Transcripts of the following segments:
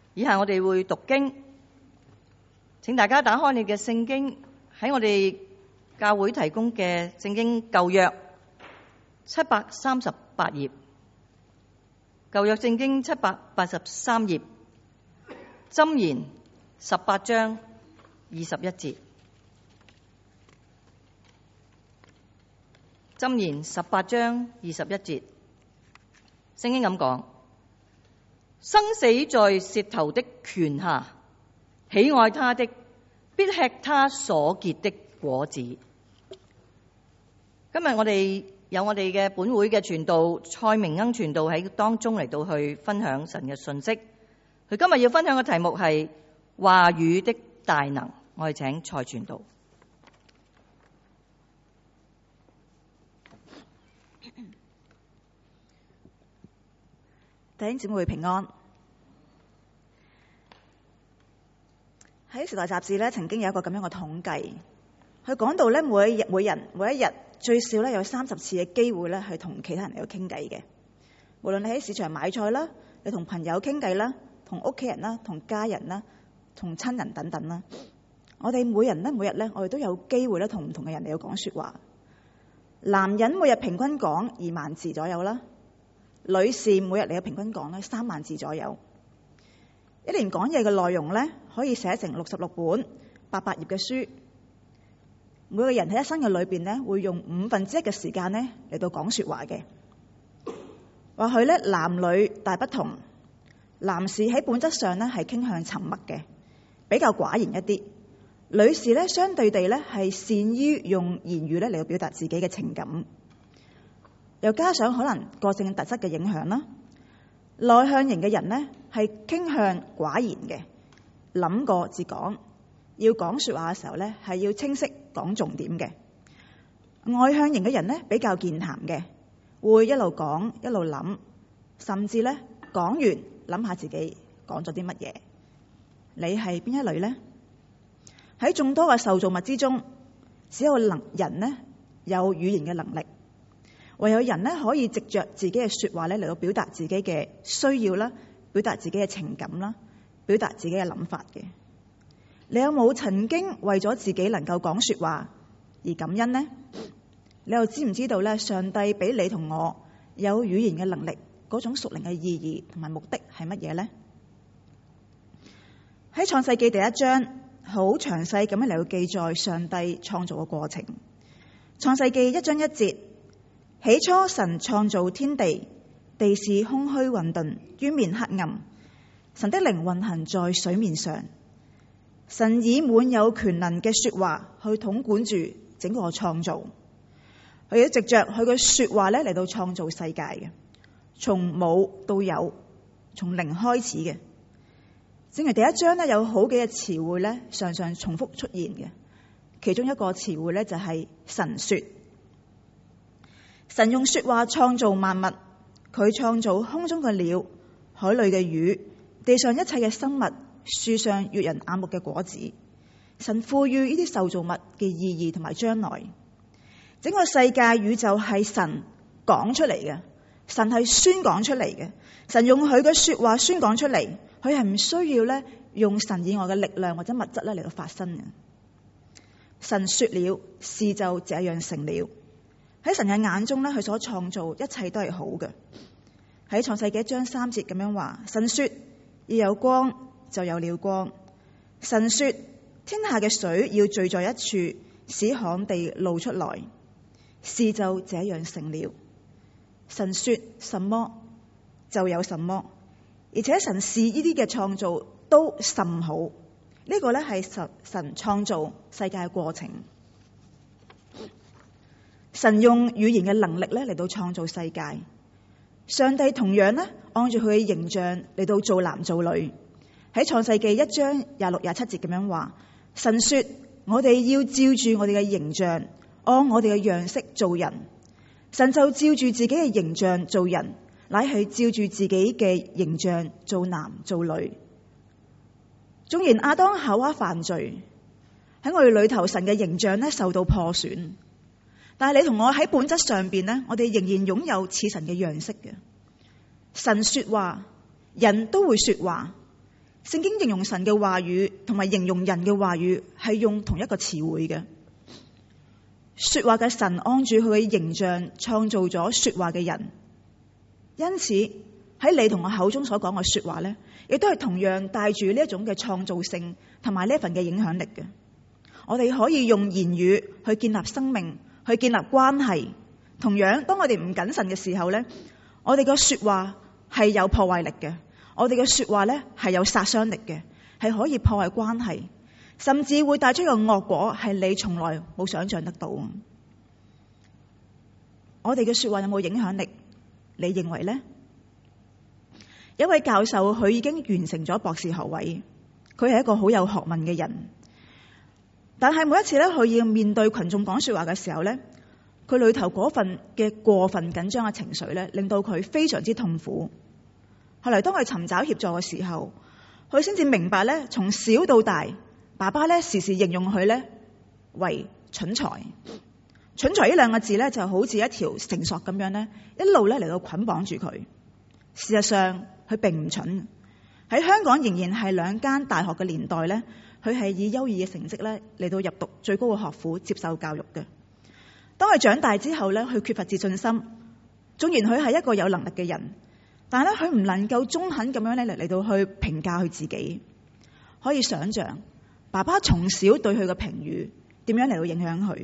以下我哋會讀經，請大家打開你嘅聖經，喺我哋教會提供嘅聖經舊約738頁，舊約聖經783頁，箴言18章21節，箴言18章21節，聖經咁講：生死在舌頭的權下，喜愛他的必吃他所結的果子。今日我哋有我哋嘅本會嘅傳道蔡明鶯傳道喺當中嚟到去分享神嘅信息。佢今日要分享嘅題目係話語的大能。我哋請蔡傳道。 弟兄姊妹平安。喺《時代》雜誌咧，曾經有一個咁樣嘅統計，佢講到咧，每一日最少咧有30次嘅機會咧，去同其他人嚟到傾偈嘅。無論你喺市場買菜啦，你同朋友傾偈啦，同屋企人啦，同家人啦，同親人等等啦，我哋每日咧，我哋都有機會咧，同唔同嘅人嚟到講說話。男人每日平均講2萬字左右啦。女士每日嚟嘅平均講咧3萬字左右，一年講嘢嘅內容咧可以寫成66本800頁嘅書。每個人喺一生嘅裏邊咧會用1/5嘅時間咧嚟到講說話嘅。或許咧男女大不同，男士喺本質上咧係傾向沉默嘅，比較寡言一啲；女士咧相對地咧係善於用言語咧嚟到表達自己嘅情感。又加上可能個性特質嘅影響啦，內向型嘅人呢係傾向寡言嘅，諗過至講，要講說話嘅時候呢係要清晰講重點嘅。外向型嘅人呢比較健談嘅，會一路講一路諗，甚至呢講完諗下自己講咗啲乜嘢。你係邊一類呢？喺眾多嘅受造物之中，只有人呢有語言嘅能力。唯有人咧可以藉着自己嘅說話咧嚟到表達自己嘅需要啦，表達自己嘅情感啦，表達自己嘅諗法嘅。你有冇曾經為咗自己能夠講說話而感恩呢？你又知唔知道咧？上帝俾你同我有語言嘅能力，嗰種屬靈嘅意義同埋目的係乜嘢呢？喺創世記第1章好詳細咁樣嚟到記載上帝創造嘅過程。創世記1章1節。起初神創造天地，地是空虛混沌，淵面黑暗，神的靈運行在水面上。神以滿有權能嘅說話去統管住整個創造，佢要藉着佢嘅說話咧嚟到創造世界嘅，從冇到有，從零開始嘅。正如第1章咧有好幾個詞彙咧常常重複出現嘅，其中一個詞彙咧就係神說。神用說話創造萬物，佢創造空中嘅鳥、海裏嘅魚、地上一切嘅生物、樹上悅人眼目嘅果子。神賦予呢啲受造物嘅意義同埋將來。整個世界宇宙係神講出嚟嘅，神係宣講出嚟嘅。神用佢嘅說話宣講出嚟，佢係唔需要咧用神以外嘅力量或者物質咧嚟到發生嘅。神說了，事就這樣成了。喺神嘅眼中咧，佢所創造一切都係好嘅。喺創世記1章3節咁樣話：神說要有光，就有了光。神說天下嘅水要聚在一處，使旱地露出來，事就這樣成了。神說什麼就有什麼，而且神視呢啲嘅創造都甚好。呢個咧係神創造世界嘅過程。神用語言嘅能力咧嚟到創造世界。上帝同樣咧按住佢嘅形象嚟到造男造女。喺創世記1章26、27節咁樣話：神說我哋要照住我哋嘅形象，按我哋嘅樣式造人。神就照住自己嘅形象造人，乃係照住自己嘅形象造男造女。縱然亞當夏娃犯罪，喺我哋裏頭神嘅形象咧受到破損，但係你同我喺本質上邊咧，我哋仍然擁有似神嘅樣式嘅。神說話，人都會說話， 聖經形容神嘅話語同埋形容人嘅話語係用同一個詞彙嘅。說話嘅神按住佢嘅形象創造咗說話嘅人，因此喺你同我口中所講嘅說話咧，亦都係同樣帶住呢一種嘅創造性同埋呢一份嘅影響力嘅。我哋可以用言語去建立生命，去建立關係。同樣，當我哋唔謹慎嘅時候咧，我哋嘅說話係有破壞力嘅，我哋嘅說話咧係有殺傷力嘅，係可以破壞關係，甚至會帶出一個惡果，係你從來冇想象得到。我哋嘅說話有冇影響力？你認為呢？有一位教授，佢已經完成咗博士學位，佢係一個好有學問嘅人，但係每一次咧，佢要面對群眾講說話嘅時候咧，佢裏頭嗰份嘅過分緊張嘅情緒咧，令到佢非常之痛苦。後來當佢尋找協助嘅時候，佢先至明白咧，從小到大，爸爸咧時時形容佢咧為蠢材。蠢材呢兩個字咧，就好似一條繩索咁樣咧，一路咧嚟到捆綁住佢。事實上，佢並唔蠢。喺香港仍然係2間大學嘅年代咧，佢係以優異嘅成績咧嚟到入讀最高嘅學府，接受教育嘅。當佢長大之後咧，佢缺乏自信心。縱然佢係一個有能力嘅人，但係咧佢唔能夠中肯咁樣咧嚟到去評價佢自己。可以想象，爸爸從小對佢嘅評語點樣嚟到影響佢。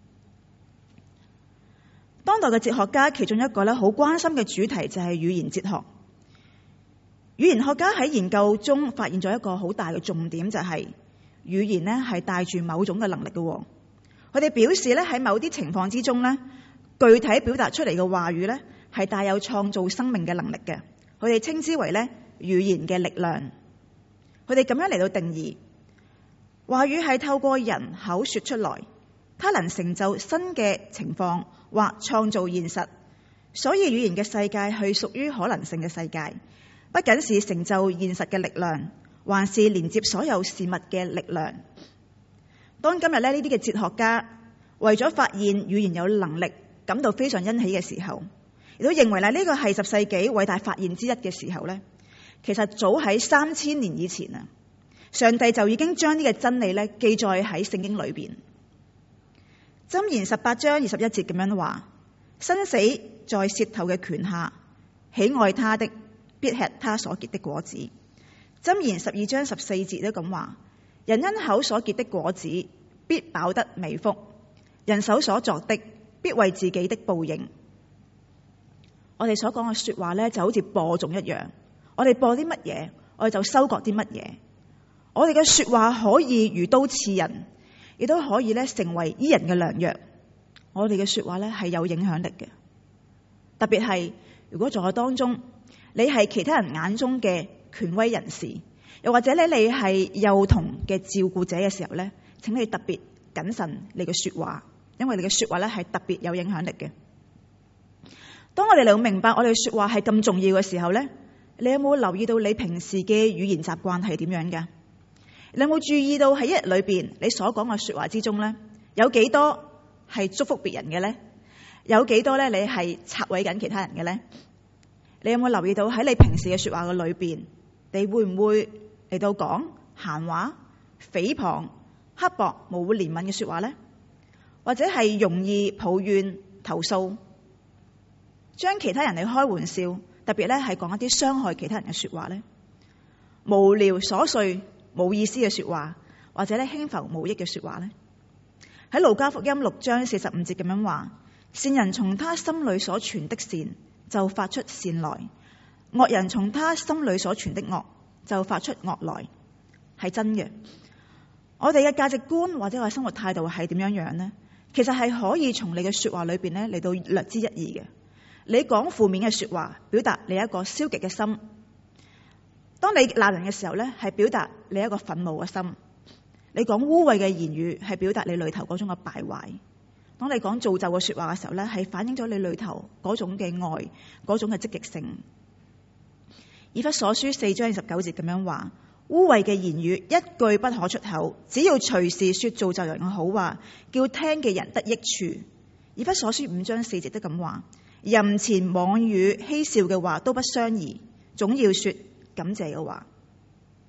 當代嘅哲學家其中一個咧好關心嘅主題就係語言哲學。語言學家喺研究中發現咗一個好大嘅重點，就係語言咧係帶住某種嘅能力嘅。佢哋表示咧喺某啲情況之中咧，具體表達出嚟嘅話語咧係帶有創造生命嘅能力嘅。佢哋稱之為咧語言嘅力量。佢哋咁樣嚟到定義，話語係透過人口說出來，它能成就新嘅情況或創造現實。所以語言嘅世界係屬於可能性嘅世界，不僅是成就現實嘅力量，還是連接所有事物嘅力量。當今日呢啲嘅哲學家為咗發現語言有能力感到非常欣喜嘅時候，亦都認為呢個係10世紀偉大發現之一嘅時候呢，其實早喺3000年以前啊，上帝就已經將呢個真理呢記載喺聖經裏邊。箴言18章21節咁樣話：生死在舌頭嘅權下，喜愛他的必吃他所結的果子。箴言12章14節都咁話：人因口所結的果子必飽得美福，人手所作的必為自己的報應。我哋所講嘅說話咧，就好似播種一樣，我哋播啲乜嘢，我哋就收割啲乜嘢。我哋嘅說話可以如刀刺人，亦都可以咧成為醫人嘅良藥。我哋嘅說話咧係有影響力嘅，特別係如果在我當中，你係其他人眼中嘅權威人士，又或者咧你係幼童嘅照顧者嘅時候咧，請你特別謹慎你嘅說話，因為你嘅說話咧係特別有影響力嘅。當我哋嚟明白我哋說話係咁重要嘅時候咧，你有冇留意到你平時嘅語言習慣係點樣嘅？你有冇注意到喺一日裏邊你所講嘅說話之中咧，有幾多係祝福別人嘅咧？有幾多咧你係拆毀緊其他人嘅咧？你有冇留意到喺你平時嘅說話嘅裏邊，你會唔會嚟到講閒話、誹謗、刻薄、無憐憫嘅說話咧？或者係容易抱怨、投訴，將其他人嚟開玩笑，特別咧係講一啲傷害其他人嘅說話咧？無聊瑣碎冇意思嘅說話，或者咧輕浮無益嘅說話咧？喺路加福音6章45節咁樣話：善人從他心裏所存的善就發出善來，惡人從他心裏所存的惡就發出惡來。係真嘅。我哋嘅價值觀或者我嘅生活態度係點樣樣呢？其實係可以從你嘅說話裏邊咧嚟到略知一二嘅。你講負面嘅說話，表達你一個消極嘅心；當你鬧人嘅時候咧，係表達你一個憤怒嘅心；你講污穢嘅言語，係表達你裏頭嗰種嘅敗壞。當你講造就嘅說話嘅時候咧，係反映咗你裏頭嗰種嘅愛，嗰種嘅積極性。以弗所書4章29節咁樣話：污穢嘅言語一句不可出口，只要隨時說造就人嘅好話，叫聽嘅人得益處。以弗所書5章4節都咁話：淫詞妄語嬉笑嘅話都不相宜，總要說感謝嘅話。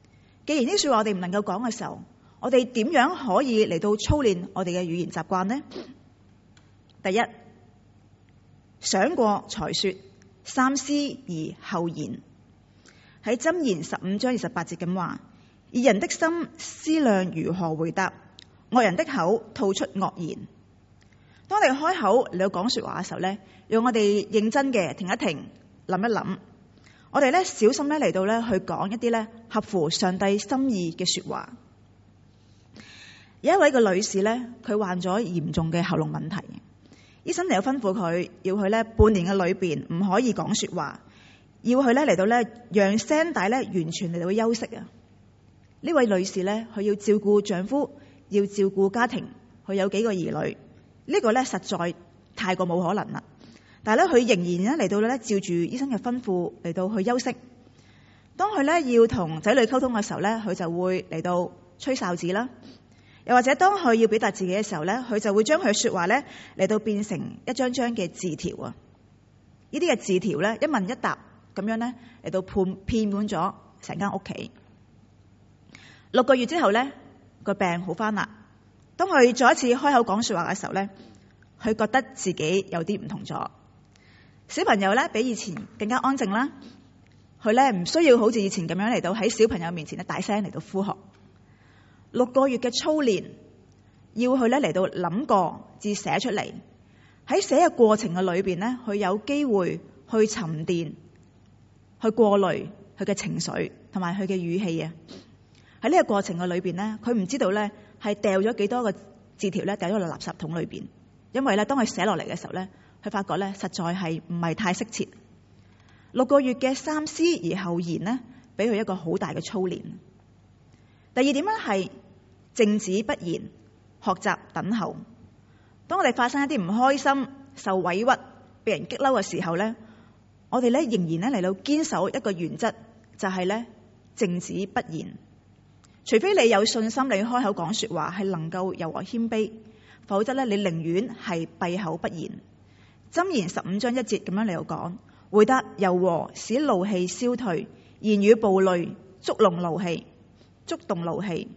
既然呢啲說話我哋唔能夠講嘅時候，我哋點樣可以嚟到操練我哋嘅語言習慣呢？第一，想過才說，三思而後言。喺箴言15章28節咁話：義人的心思量如何回答，惡人的口吐出惡言。當你開口嚟到講說話嘅時候咧，讓我哋認真嘅停一停，諗一諗，我哋咧小心咧嚟到咧去講一啲咧合乎上帝心意嘅說話。有一位嘅女士咧，佢患咗嚴重嘅喉嚨問題，醫生嚟到吩咐佢，要佢咧半年嘅裏邊唔可以講說話，要佢咧嚟到咧讓聲帶咧完全嚟到休息啊！呢位女士咧，佢要照顧丈夫，要照顧家庭，佢有幾個兒女，呢個咧實在太過冇可能啦。但係咧，佢仍然咧嚟到咧照住醫生嘅吩咐嚟到去休息。當佢咧要同仔女溝通嘅時候咧，佢就會嚟到吹哨子啦。又或者當佢要表達自己嘅時候咧，佢就會將佢嘅說話咧嚟到變成一張張嘅字條啊！呢啲嘅字條咧一問一答咁樣咧嚟到遍滿咗成間屋企。6個月之後咧，個病好翻啦。當佢再一次開口講說話嘅時候咧，佢覺得自己有啲唔同咗。小朋友咧比以前更加安靜啦。佢咧唔需要好似以前咁樣嚟到喺小朋友面前咧大聲嚟到呼喝。6個月嘅操練，要佢咧嚟到諗過至寫出嚟。喺寫嘅過程嘅裏邊咧，佢有機會去沉澱、去過濾佢嘅情緒同埋佢嘅語氣啊。喺呢個過程嘅裏邊咧，佢唔知道咧係掉咗幾多個字條咧掉咗落垃圾桶裏邊，因為咧當佢寫落嚟嘅時候咧，佢發覺咧實在係唔係太適切。6個月嘅三思而後言咧，俾佢一個好大嘅操練。第二點咧係靜止不言，學習等候。當我哋發生一啲唔開心、受委屈、被人激嬲嘅時候咧，我哋咧仍然咧嚟到堅守一個原則，就係咧靜止不言。除非你有信心，你開口講說話係能夠柔和謙卑，否則咧你寧願係閉口不言。箴言15章1節咁樣嚟到講：回答柔和，使怒氣消退；言語暴戾，觸動怒氣。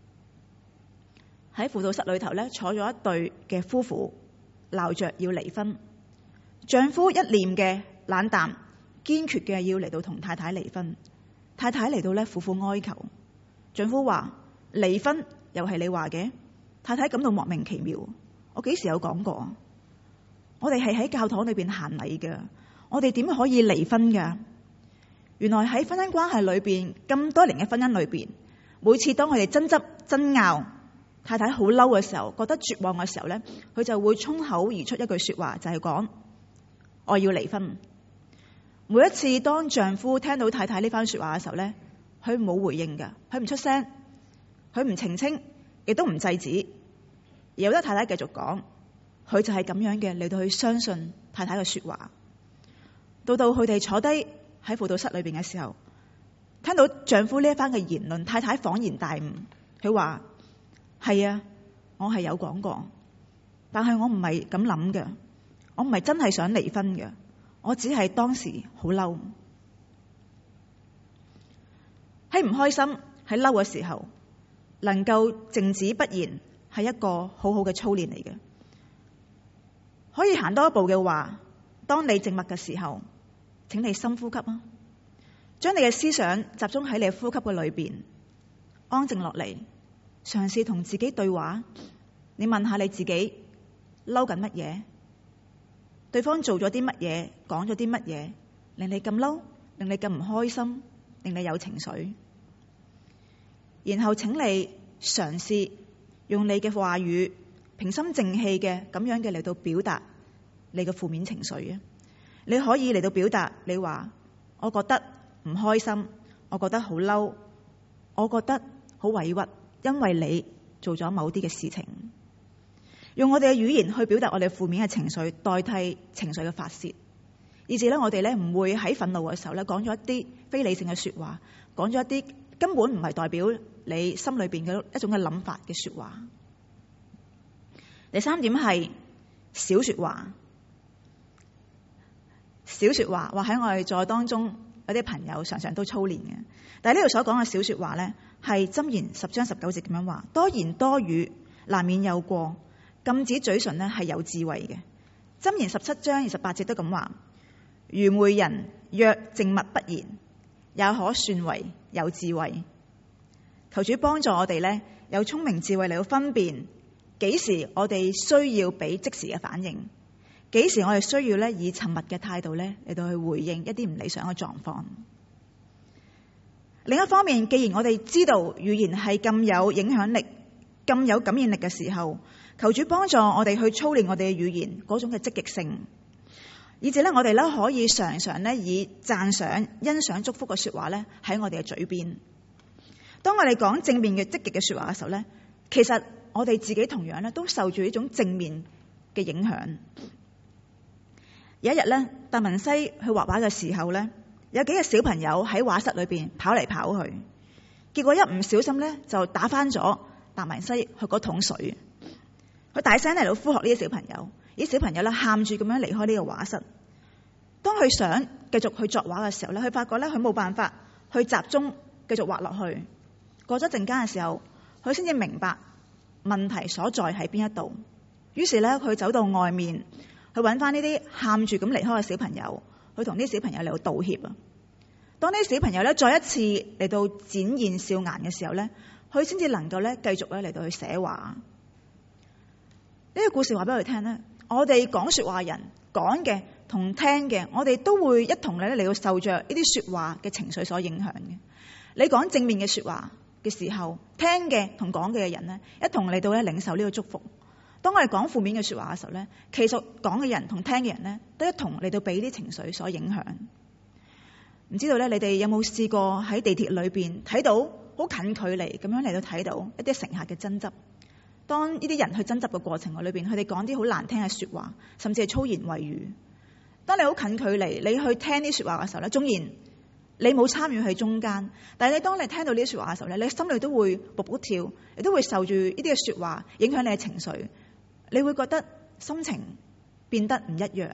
喺輔導室裏頭咧，坐咗一對嘅夫婦，鬧着要離婚。丈夫一臉嘅冷淡，堅決嘅要嚟到同太太離婚。太太嚟到咧苦苦哀求。丈夫話：離婚又係你話嘅？太太感到莫名其妙。我幾時有講過？我哋係喺教堂裏邊行禮嘅，我哋點可以離婚噶？原來喺婚姻關係裏邊，咁多年嘅婚姻裏邊，每次當佢哋爭執爭拗，太太好嬲嘅時候，覺得絕望嘅時候咧，佢就會衝口而出一句說話，就係講：我要離婚。每一次當丈夫聽到太太呢番說話嘅時候咧，佢冇回應噶，佢唔出聲，佢唔澄清，亦都唔制止，由得太太繼續講。佢就係咁樣嘅嚟到去相信太太嘅說話。到佢哋坐低喺輔導室裏邊嘅時候，聽到丈夫呢一番嘅言論，太太恍然大悟，佢話：係啊，我係有講過，但係我唔係咁諗嘅，我唔係真係想離婚嘅，我只係當時好嬲。喺唔開心、喺嬲嘅時候，能夠靜止不言，係一個好好嘅操練嚟嘅。可以行多一步嘅話，當你靜默嘅時候，請你深呼吸啊，將你嘅思想集中喺你嘅呼吸嘅裏邊，安靜落嚟，嘗試同自己對話。你問下你自己，嬲緊乜嘢？對方做咗啲乜嘢？講咗啲乜嘢？令你咁嬲？令你咁唔開心？令你有情緒？然後請你嘗試用你嘅話語平心靜氣嘅咁樣嘅嚟到表達你嘅負面情緒啊！你可以嚟到表達，你話我覺得唔開心，我覺得好嬲，我覺得好委屈，因為你做咗某啲嘅事情。用我哋嘅語言去表達我哋負面嘅情緒，代替情緒嘅發洩，以至咧我哋咧唔會喺憤怒嘅時候咧講咗一啲非理性嘅說話，講咗一啲根本唔係代表你心裏邊嘅一種嘅諗法嘅說話。第三點係少說話。少說話，話喺我哋在當中有啲朋友常常都操練嘅。但係呢度所講嘅小說話咧，係箴言10章19節咁樣話：多言多語難免有過，禁止嘴唇咧係有智慧嘅。箴言17章28節都咁話：愚昧人若靜默不言，也可算為有智慧。求主幫助我哋咧，有聰明智慧嚟到分辨幾時我哋需要俾即時嘅反應，幾時我哋需要咧以沉默嘅態度咧嚟到去回應一啲唔理想嘅狀況。另一方面，既然我哋知道語言係咁有影響力、咁有感染力嘅時候，求主幫助我哋去操練我哋嘅語言嗰種嘅積極性，以至咧我哋咧可以常常咧以讚賞、欣賞、祝福嘅說話咧喺我哋嘅嘴邊。當我哋講正面嘅積極嘅說話嘅時候咧，其實我哋自己同樣咧都受住呢種正面嘅影響。有一日咧，達文西去畫畫嘅時候咧，有幾個小朋友喺畫室裏邊跑嚟跑去，結果一唔小心咧就打翻咗達文西去嗰桶水。佢大聲嚟到呼喝呢啲小朋友，呢啲小朋友咧喊住咁樣離開呢個畫室。當佢想繼續去作畫嘅時候咧，佢發覺咧佢冇辦法去集中繼續畫落去。過咗陣間嘅時候，佢先至明白問題所在喺邊一度。於是咧，佢走到外面去揾翻呢啲喊住咁離開嘅小朋友，去同啲小朋友嚟到道歉啊。當呢啲小朋友咧再一次嚟到展現笑顏嘅時候咧，佢先至能夠咧繼續咧嚟到去寫畫。呢個故事話俾佢聽咧，我哋講說話人講嘅同聽嘅，我哋都會一同咧嚟到受着呢啲說話嘅情緒所影響嘅。你講正面嘅說話嘅時候，聽嘅同講嘅人咧，一同嚟到咧領受呢個祝福。當我哋講負面嘅說話嘅時候咧，其實講嘅人同聽嘅人咧，都一同嚟到俾啲情緒所影響。唔知道咧，你哋有冇試過喺地鐵裏邊睇到好近距離咁樣嚟到睇到一啲乘客嘅爭執？當呢啲人去爭執嘅過程裏邊，佢哋講啲好難聽嘅說話，甚至係粗言穢語。當你好近距離，你去聽啲說話嘅時候咧，縱然你冇參與喺中間，但係你當你聽到呢啲說話嘅時候咧，你心裏都會卜卜跳，你都會受住呢啲嘅說話影響你嘅情緒，你會覺得心情變得唔一樣。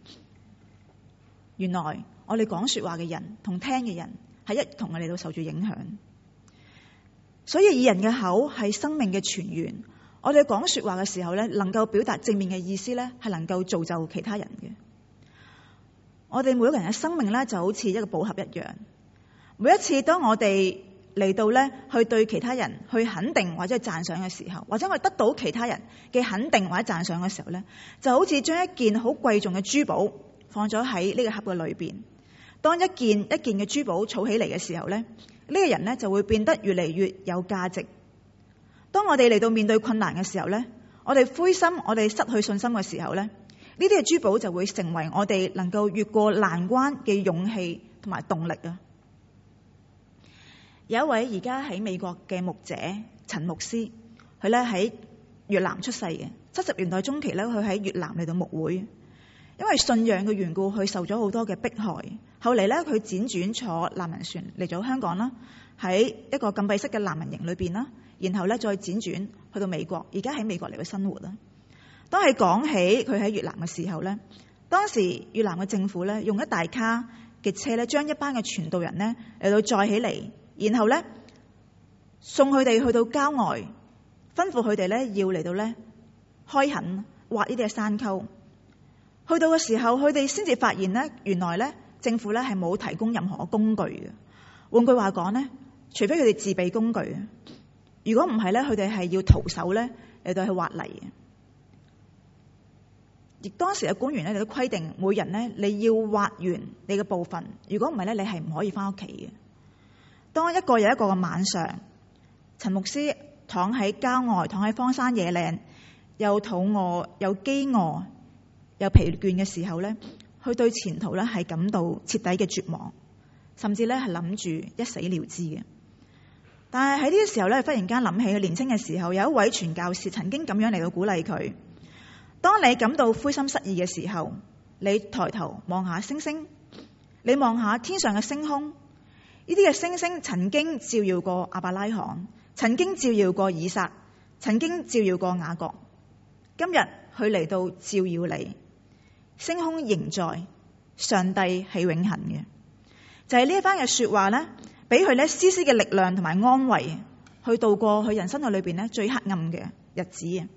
原來我哋講說話嘅人同聽嘅人係一同嚟到受住影響，所以以人嘅口係生命嘅泉源。我哋講說話嘅時候咧，能夠表達正面嘅意思咧，係能夠造就其他人嘅。我哋每一個人嘅生命咧，就好似一個寶盒一樣。每一次當我哋嚟到咧，去對其他人去肯定或者係讚賞嘅時候，或者我哋得到其他人嘅肯定或者讚賞嘅時候咧，就好似將一件好貴重嘅珠寶放咗喺呢個盒嘅裏邊。當一件一件嘅珠寶儲起嚟嘅時候咧，呢個人咧就會變得越嚟越有價值。當我哋嚟到面對困難嘅時候咧，我哋灰心，我哋失去信心嘅時候咧，呢啲嘅珠寶就會成為我哋能夠越過難關嘅勇氣同埋動力啊！有一位而家喺美國嘅牧者陳牧師，佢咧喺越南出世嘅，70年代中期咧，佢喺越南嚟到牧會，因為信仰嘅緣故，佢受咗好多嘅迫害。後嚟咧，佢輾轉坐難民船嚟咗香港啦，喺一個禁閉式嘅難民營裏邊啦，然後咧再輾轉去到美國，而家喺美國嚟到生活啦。當係講起佢喺越南嘅時候咧，當時越南嘅政府咧用一大卡嘅車咧，將一班嘅傳道人咧嚟到載起嚟，然後咧送佢哋去到郊外，吩咐佢哋咧要嚟到咧開墾挖呢啲嘅山溝。去到嘅時候，佢哋先至發現咧，原來咧政府咧係冇提供任何嘅工具嘅。換句話講咧，除非佢哋自備工具，如果唔係咧，佢哋係要徒手咧嚟到去挖泥嘅。而當時嘅官員咧，你都規定每人咧，你要挖完你嘅部分，如果唔係咧，你係唔可以翻屋企嘅。當一個又一個嘅晚上，陳牧師躺喺郊外，躺喺荒山野嶺，又肚餓又飢餓又疲倦嘅時候咧，佢對前途咧係感到徹底嘅絕望，甚至咧係諗住一死了之嘅。但係喺呢個時候咧，忽然間諗起佢年輕嘅時候，有一位傳教士曾經咁樣嚟到鼓勵佢。當你感到灰心失意嘅時候，你抬頭望下星星，你望下天上嘅星空，呢啲嘅星星曾經照耀過亞伯拉罕，曾經照耀過以撒，曾經照耀過雅各。今日佢嚟到照耀你，星空仍在，上帝係永恆嘅。 就係呢一番嘅說話咧，俾佢咧絲絲嘅力量同埋安慰，去度過佢人生嘅裏邊咧最黑暗嘅日子啊！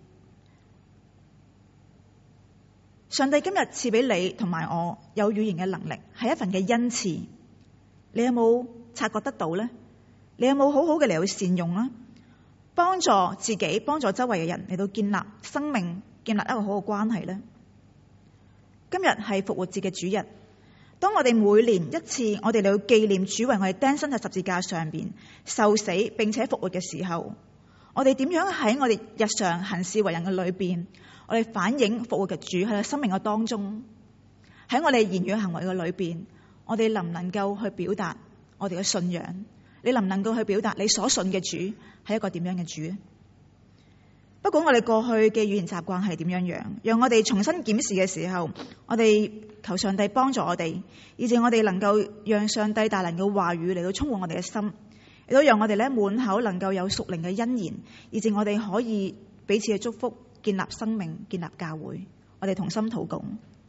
上帝今日賜俾你同埋我有語言嘅能力，係一份嘅恩賜。你有冇察覺得到呢？你有冇好好嘅嚟到善用呢？幫助自己，幫助周圍嘅人嚟到建立生命，建立一個好嘅關係呢？今日係復活節嘅主日，當我哋每年一次，我哋嚟到紀念主為我哋釘身喺十字架上邊受死並且復活嘅時候，我哋點樣喺我哋日常行事為人嘅裏邊，我哋反映復活嘅主喺生命嘅當中，喺我哋言語行為嘅裏邊，我哋能唔能夠去表達我哋嘅信仰？你能唔能夠去表達你所信嘅主係一個點樣嘅主？不管我哋過去嘅語言習慣係點樣，讓我哋重新檢視嘅時候，我哋求上帝幫助我哋，以致我哋能夠讓上帝大能嘅話語嚟到充滿我哋嘅心，亦都讓我哋咧滿口能夠有屬靈嘅恩言，以致我哋可以彼此嘅祝福，建立生命，建立教會。我哋同心禱告。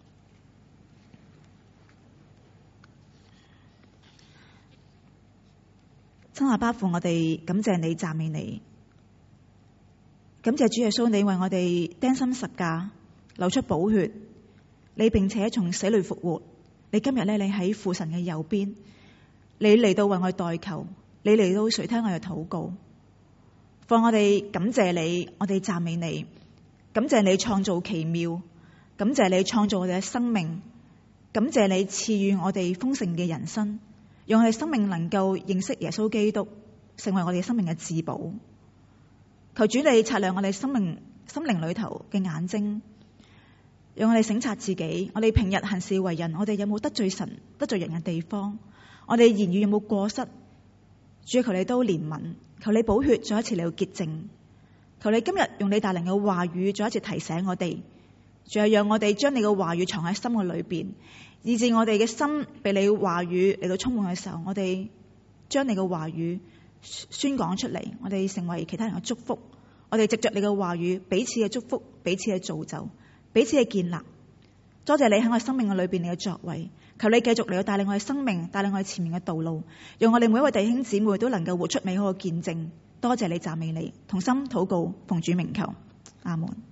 親阿爸父，我哋感謝你，讚美你。感謝主耶穌，你為我哋釘身十架，流出寶血，你並且從死裏復活。你今日咧，你喺父神嘅右邊，你嚟到為我代求，你嚟到垂聽我嘅禱告。放我哋感謝你，我哋讚美你，感謝你創造奇妙，感謝你創造我哋嘅生命，感謝你賜予我哋豐盛嘅人生，讓我哋生命能夠認識耶穌基督，成為我哋生命嘅至寶。求主你擦亮我哋心靈裏頭嘅眼睛，讓我哋省察自己，我哋平日行事為人，我哋有冇得罪神、得罪人嘅地方？我哋言語有冇過失？主，求你都憐憫，求你寶血再一次嚟到潔淨，求你今日用你大能嘅話語再一次提醒我哋，仲係讓我哋將你嘅話語藏喺心嘅裏邊，以致我哋嘅心被你話語嚟到充滿嘅時候，我哋將你嘅話語宣講出嚟，我哋成為其他人嘅祝福，我哋藉着你嘅話語彼此嘅祝福，彼此嘅造就，彼此嘅建立。多謝你喺我生命嘅裏邊你嘅作為，求你繼續嚟到帶領我嘅生命，帶領我哋前面嘅道路，讓我哋每一位弟兄姊妹都能夠活出美好嘅見證。多謝你，讚美你，同心禱告，奉主名求，阿門。